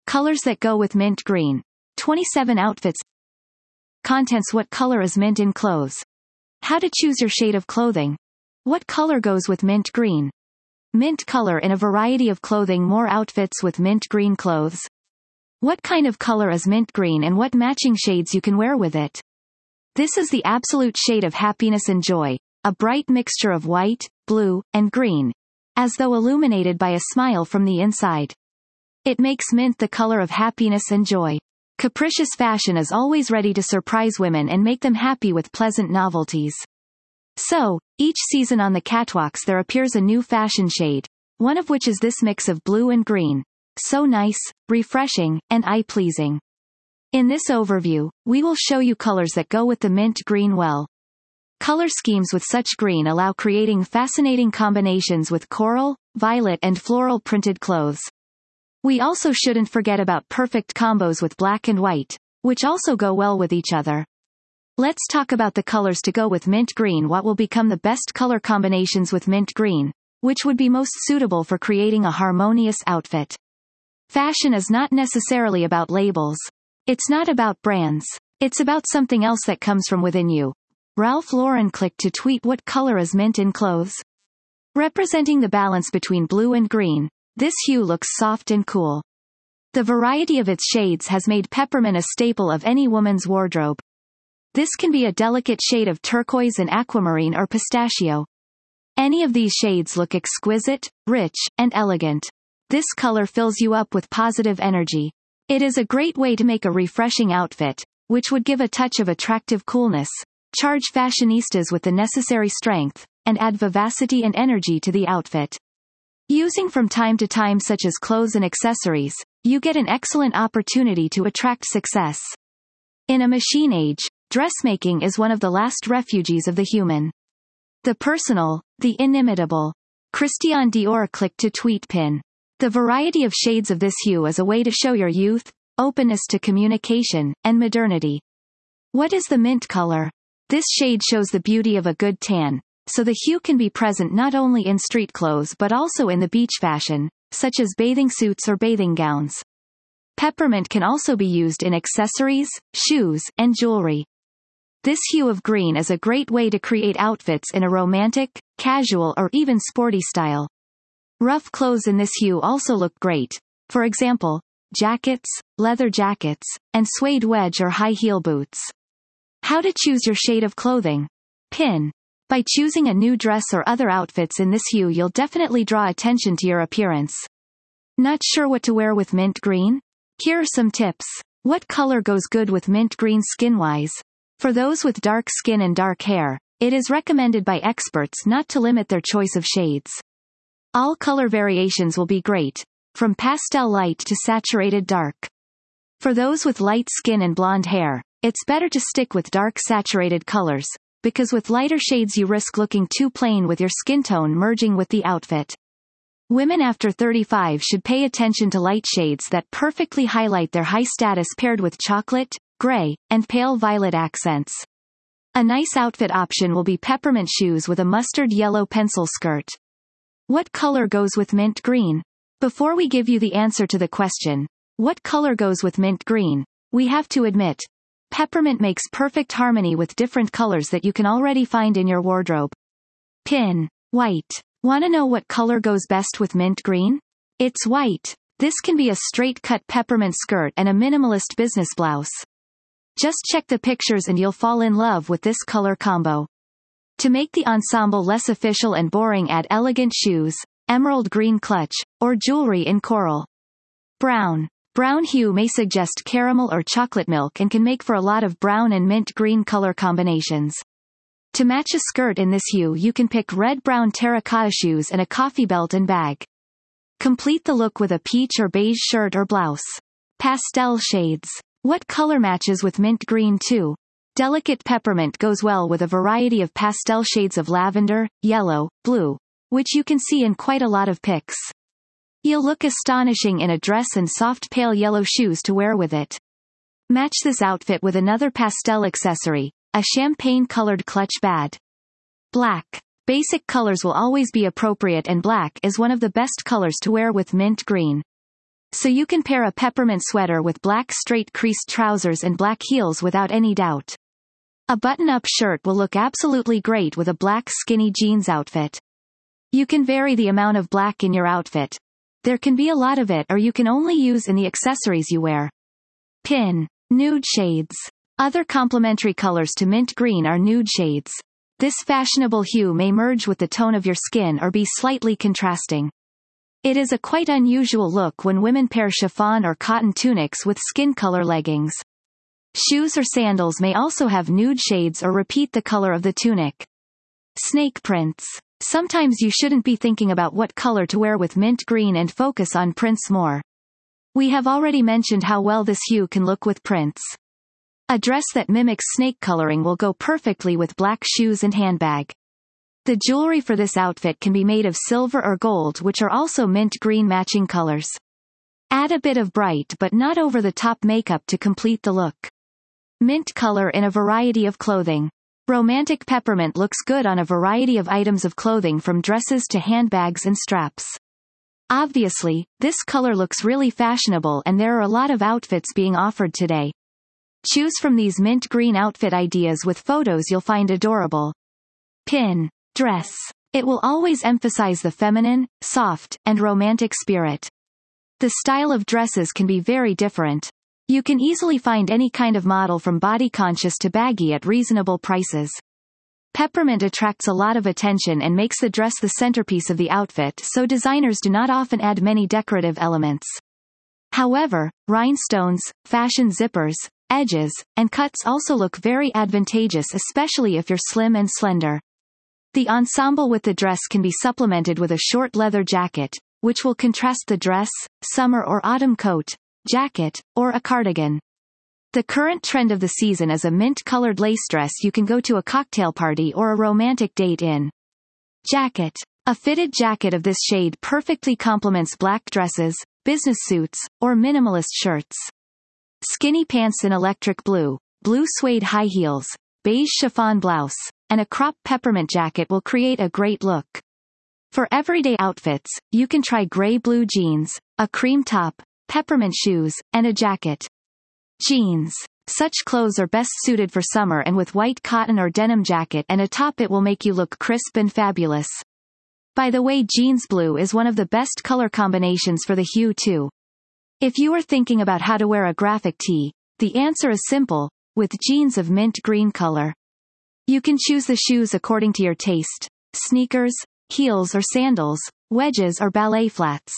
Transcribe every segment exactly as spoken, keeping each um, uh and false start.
Colors that go with mint green. twenty-seven outfits. Contents: what color is mint in clothes? How to choose your shade of clothing. What color goes with mint green? Mint color in a variety of clothing. More outfits with mint green clothes. What kind of color is mint green and what matching shades you can wear with it? This is the absolute shade of happiness and joy, a bright mixture of white, blue, and green, as though illuminated by a smile from the inside. It makes mint the color of happiness and joy. Capricious fashion is always ready to surprise women and make them happy with pleasant novelties. So, each season on the catwalks there appears a new fashion shade, one of which is this mix of blue and green. So nice, refreshing, and eye-pleasing. In this overview, we will show you colors that go with the mint green well. Color schemes with such green allow creating fascinating combinations with coral, violet and floral printed clothes. We also shouldn't forget about perfect combos with black and white, which also go well with each other. Let's talk about the colors to go with mint green. What will become the best color combinations with mint green, which would be most suitable for creating a harmonious outfit. Fashion is not necessarily about labels. It's not about brands. It's about something else that comes from within you. Ralph Lauren clicked to tweet, what color is mint in clothes? Representing the balance between blue and green, this hue looks soft and cool. The variety of its shades has made peppermint a staple of any woman's wardrobe. This can be a delicate shade of turquoise and aquamarine or pistachio. Any of these shades look exquisite, rich, and elegant. This color fills you up with positive energy. It is a great way to make a refreshing outfit, which would give a touch of attractive coolness, charge fashionistas with the necessary strength, and add vivacity and energy to the outfit. Using from time to time such as clothes and accessories, you get an excellent opportunity to attract success. In a machine age, dressmaking is one of the last refuges of the human. The personal, the inimitable. Christian Dior clicked to tweet pin. The variety of shades of this hue is a way to show your youth, openness to communication, and modernity. What is the mint color? This shade shows the beauty of a good tan, so the hue can be present not only in street clothes but also in the beach fashion, such as bathing suits or bathing gowns. Peppermint can also be used in accessories, shoes, and jewelry. This hue of green is a great way to create outfits in a romantic, casual or even sporty style. Rough clothes in this hue also look great. For example, jackets, leather jackets, and suede wedge or high heel boots. How to choose your shade of clothing. Pin. By choosing a new dress or other outfits in this hue, you'll definitely draw attention to your appearance. Not sure what to wear with mint green? Here are some tips. What color goes good with mint green skin-wise? For those with dark skin and dark hair, it is recommended by experts not to limit their choice of shades. All color variations will be great, from pastel light to saturated dark. For those with light skin and blonde hair, it's better to stick with dark saturated colors, because with lighter shades you risk looking too plain with your skin tone merging with the outfit. Women after thirty-five should pay attention to light shades that perfectly highlight their high status paired with chocolate, gray, and pale violet accents. A nice outfit option will be peppermint shoes with a mustard yellow pencil skirt. What color goes with mint green? Before we give you the answer to the question, what color goes with mint green, we have to admit, peppermint makes perfect harmony with different colors that you can already find in your wardrobe. Pin. White. Wanna know what color goes best with mint green? It's white. This can be a straight-cut peppermint skirt and a minimalist business blouse. Just check the pictures and you'll fall in love with this color combo. To make the ensemble less official and boring, add elegant shoes, emerald green clutch, or jewelry in coral. Brown. Brown hue may suggest caramel or chocolate milk and can make for a lot of brown and mint green color combinations. To match a skirt in this hue, you can pick red-brown terracotta shoes and a coffee belt and bag. Complete the look with a peach or beige shirt or blouse. Pastel shades. What color matches with mint green too? Delicate peppermint goes well with a variety of pastel shades of lavender, yellow, blue, which you can see in quite a lot of pics. You'll look astonishing in a dress and soft pale yellow shoes to wear with it. Match this outfit with another pastel accessory, a champagne-colored clutch bag. Black. Basic colors will always be appropriate and black is one of the best colors to wear with mint green. So you can pair a peppermint sweater with black straight creased trousers and black heels without any doubt. A button-up shirt will look absolutely great with a black skinny jeans outfit. You can vary the amount of black in your outfit. There can be a lot of it, or you can only use in the accessories you wear. Pin. Nude shades. Other complementary colors to mint green are nude shades. This fashionable hue may merge with the tone of your skin or be slightly contrasting. It is a quite unusual look when women pair chiffon or cotton tunics with skin color leggings. Shoes or sandals may also have nude shades or repeat the color of the tunic. Snake prints. Sometimes you shouldn't be thinking about what color to wear with mint green and focus on prints more. We have already mentioned how well this hue can look with prints. A dress that mimics snake coloring will go perfectly with black shoes and handbag. The jewelry for this outfit can be made of silver or gold, which are also mint green matching colors. Add a bit of bright but not over-the-top makeup to complete the look. Mint color in a variety of clothing. Romantic peppermint looks good on a variety of items of clothing from dresses to handbags and straps. Obviously, this color looks really fashionable and there are a lot of outfits being offered today. Choose from these mint green outfit ideas with photos you'll find adorable. Pin. Dress. It will always emphasize the feminine, soft, and romantic spirit. The style of dresses can be very different. You can easily find any kind of model from body-conscious to baggy at reasonable prices. Peppermint attracts a lot of attention and makes the dress the centerpiece of the outfit, so designers do not often add many decorative elements. However, rhinestones, fashion zippers, edges, and cuts also look very advantageous, especially if you're slim and slender. The ensemble with the dress can be supplemented with a short leather jacket, which will contrast the dress, summer or autumn coat, jacket, or a cardigan. The current trend of the season is a mint-colored lace dress you can go to a cocktail party or a romantic date in. Jacket. A fitted jacket of this shade perfectly complements black dresses, business suits, or minimalist shirts. Skinny pants in electric blue, blue suede high heels, beige chiffon blouse, and a crop peppermint jacket will create a great look. For everyday outfits, you can try gray-blue jeans, a cream top, peppermint shoes, and a jacket. Jeans. Such clothes are best suited for summer, and with white cotton or denim jacket and a top it will make you look crisp and fabulous. By the way, jeans blue is one of the best color combinations for the hue too. If you are thinking about how to wear a graphic tee, the answer is simple, with jeans of mint green color. You can choose the shoes according to your taste: sneakers, heels or sandals, wedges or ballet flats.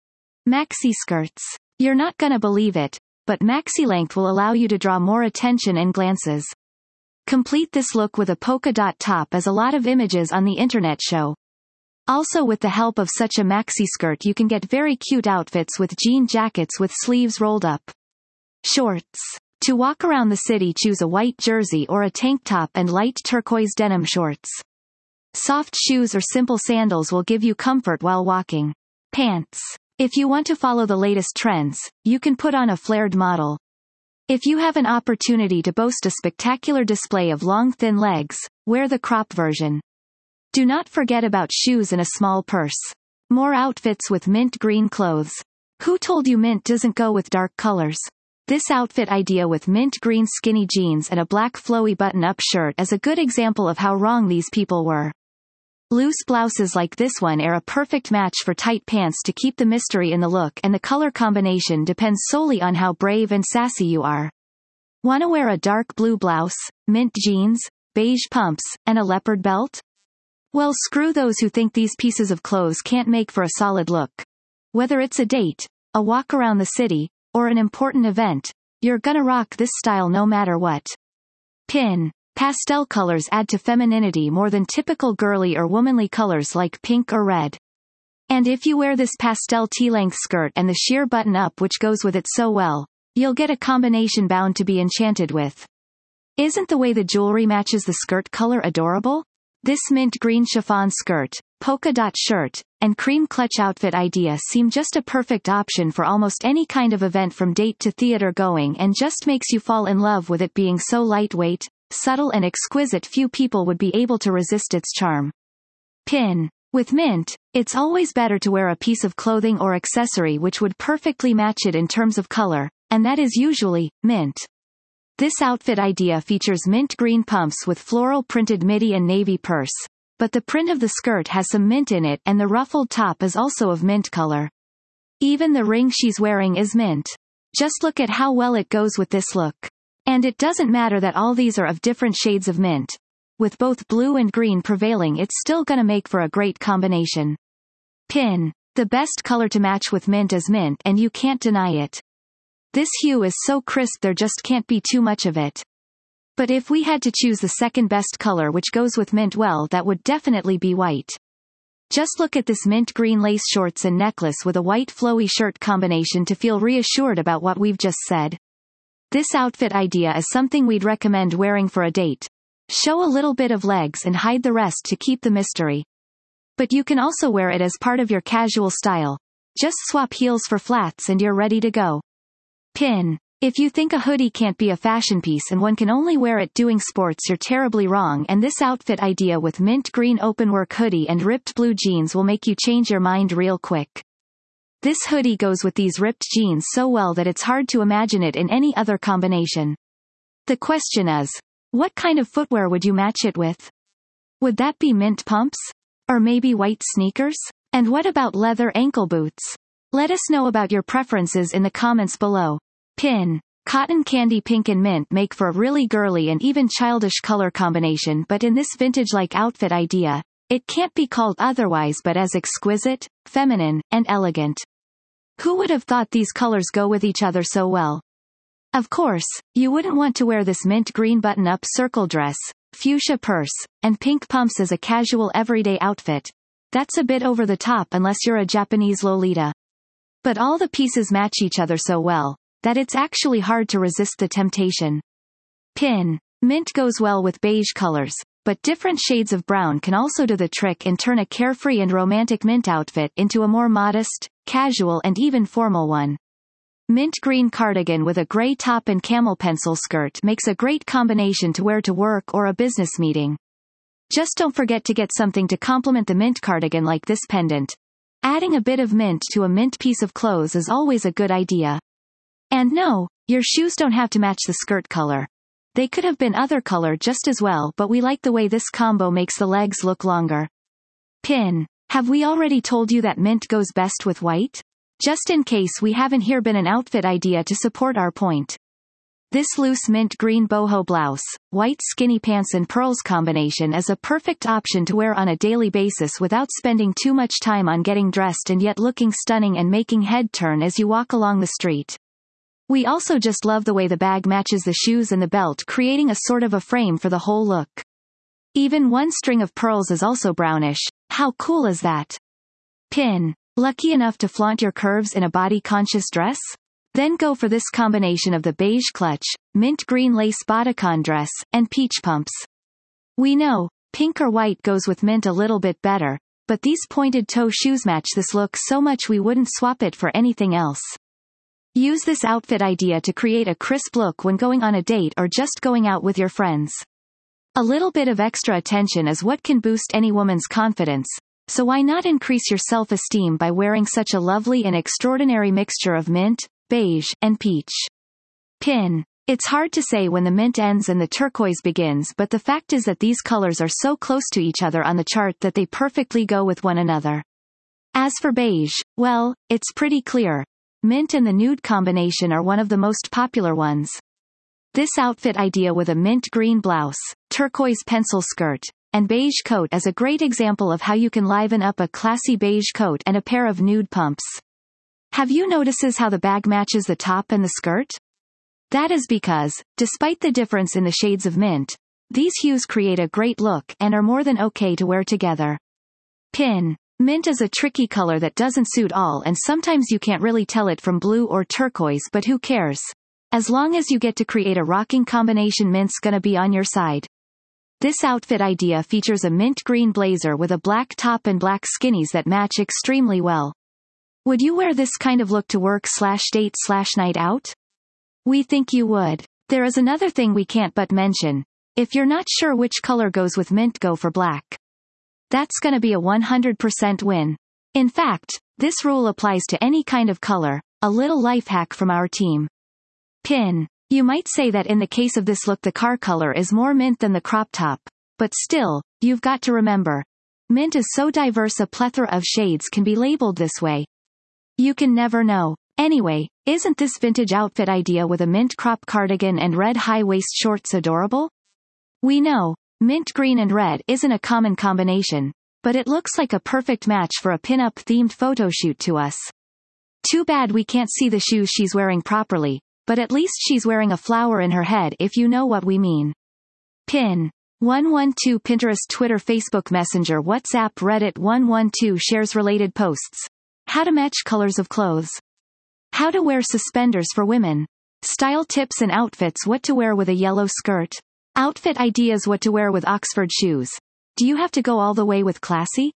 Maxi skirts. You're not gonna believe it, but maxi length will allow you to draw more attention and glances. Complete this look with a polka dot top, as a lot of images on the internet show. Also, with the help of such a maxi skirt you can get very cute outfits with jean jackets with sleeves rolled up. Shorts. To walk around the city, choose a white jersey or a tank top and light turquoise denim shorts. Soft shoes or simple sandals will give you comfort while walking. Pants. If you want to follow the latest trends, you can put on a flared model. If you have an opportunity to boast a spectacular display of long thin legs, wear the crop version. Do not forget about shoes and a small purse. More outfits with mint green clothes. Who told you mint doesn't go with dark colors? This outfit idea with mint green skinny jeans and a black flowy button-up shirt is a good example of how wrong these people were. Loose blouses like this one are a perfect match for tight pants to keep the mystery in the look, and the color combination depends solely on how brave and sassy you are. Wanna wear a dark blue blouse, mint jeans, beige pumps, and a leopard belt? Well, screw those who think these pieces of clothes can't make for a solid look. Whether it's a date, a walk around the city, or an important event, you're gonna rock this style no matter what. Pin. Pastel colors add to femininity more than typical girly or womanly colors like pink or red. And if you wear this pastel tea-length skirt and the sheer button-up which goes with it so well, you'll get a combination bound to be enchanted with. Isn't the way the jewelry matches the skirt color adorable? This mint green chiffon skirt, polka dot shirt, and cream clutch outfit idea seem just a perfect option for almost any kind of event, from date to theater going, and just makes you fall in love with it being so lightweight, subtle and exquisite. Few people would be able to resist its charm. Pin. With mint, it's always better to wear a piece of clothing or accessory which would perfectly match it in terms of color, and that is usually mint. This outfit idea features mint green pumps with floral printed midi and navy purse, but the print of the skirt has some mint in it and the ruffled top is also of mint color. Even the ring she's wearing is mint. Just look at how well it goes with this look. And it doesn't matter that all these are of different shades of mint. With both blue and green prevailing, it's still gonna make for a great combination. Pin. The best color to match with mint is mint, and you can't deny it. This hue is so crisp there just can't be too much of it. But if we had to choose the second best color which goes with mint, well, that would definitely be white. Just look at this mint green lace shorts and necklace with a white flowy shirt combination to feel reassured about what we've just said. This outfit idea is something we'd recommend wearing for a date. Show a little bit of legs and hide the rest to keep the mystery. But you can also wear it as part of your casual style. Just swap heels for flats and you're ready to go. Pin. If you think a hoodie can't be a fashion piece and one can only wear it doing sports, you're terribly wrong, and this outfit idea with mint green openwork hoodie and ripped blue jeans will make you change your mind real quick. This hoodie goes with these ripped jeans so well that it's hard to imagine it in any other combination. The question is, what kind of footwear would you match it with? Would that be mint pumps? Or maybe white sneakers? And what about leather ankle boots? Let us know about your preferences in the comments below. Pin. Cotton candy pink and mint make for a really girly and even childish color combination, but in this vintage-like outfit idea, it can't be called otherwise but as exquisite, feminine, and elegant. Who would have thought these colors go with each other so well? Of course, you wouldn't want to wear this mint green button-up circle dress, fuchsia purse, and pink pumps as a casual everyday outfit. That's a bit over the top unless you're a Japanese Lolita. But all the pieces match each other so well that it's actually hard to resist the temptation. Pin. Mint goes well with beige colors, but different shades of brown can also do the trick and turn a carefree and romantic mint outfit into a more modest, casual and even formal one. Mint green cardigan with a gray top and camel pencil skirt makes a great combination to wear to work or a business meeting. Just don't forget to get something to complement the mint cardigan like this pendant. Adding a bit of mint to a mint piece of clothes is always a good idea. And no, your shoes don't have to match the skirt color. They could have been other color just as well, but we like the way this combo makes the legs look longer. Pin. Have we already told you that mint goes best with white? Just in case we haven't, here been an outfit idea to support our point. This loose mint green boho blouse, white skinny pants and pearls combination is a perfect option to wear on a daily basis without spending too much time on getting dressed and yet looking stunning and making head turn as you walk along the street. We also just love the way the bag matches the shoes and the belt, creating a sort of a frame for the whole look. Even one string of pearls is also brownish. How cool is that? Pin. Lucky enough to flaunt your curves in a body-conscious dress? Then go for this combination of the beige clutch, mint green lace bodycon dress, and peach pumps. We know, pink or white goes with mint a little bit better, but these pointed toe shoes match this look so much we wouldn't swap it for anything else. Use this outfit idea to create a crisp look when going on a date or just going out with your friends. A little bit of extra attention is what can boost any woman's confidence, so why not increase your self-esteem by wearing such a lovely and extraordinary mixture of mint, beige, and peach. Pin. It's hard to say when the mint ends and the turquoise begins, but the fact is that these colors are so close to each other on the chart that they perfectly go with one another. As for beige, well, it's pretty clear. Mint and the nude combination are one of the most popular ones. This outfit idea with a mint green blouse, turquoise pencil skirt, and beige coat is a great example of how you can liven up a classy beige coat and a pair of nude pumps. Have you noticed how the bag matches the top and the skirt? That is because, despite the difference in the shades of mint, these hues create a great look and are more than okay to wear together. Pin. Mint is a tricky color that doesn't suit all, and sometimes you can't really tell it from blue or turquoise, but who cares? As long as you get to create a rocking combination, mint's gonna be on your side. This outfit idea features a mint green blazer with a black top and black skinnies that match extremely well. Would you wear this kind of look to work slash date slash night out? We think you would. There is another thing we can't but mention. If you're not sure which color goes with mint, go for black. That's gonna be a one hundred percent win. In fact, this rule applies to any kind of color. A little life hack from our team. Pin. You might say that in the case of this look the car color is more mint than the crop top. But still, you've got to remember. Mint is so diverse a plethora of shades can be labeled this way. You can never know. Anyway, isn't this vintage outfit idea with a mint crop cardigan and red high-waist shorts adorable? We know, mint green and red isn't a common combination, but it looks like a perfect match for a pin-up themed photo shoot to us. Too bad we can't see the shoes she's wearing properly, but at least she's wearing a flower in her head if you know what we mean. Pin. one one two Pinterest, Twitter, Facebook Messenger, WhatsApp, Reddit. one one two shares related posts. How to match colors of clothes. How to wear suspenders for women. Style tips and outfits. What to wear with a yellow skirt. Outfit ideas. What to wear with Oxford shoes. Do you have to go all the way with classy?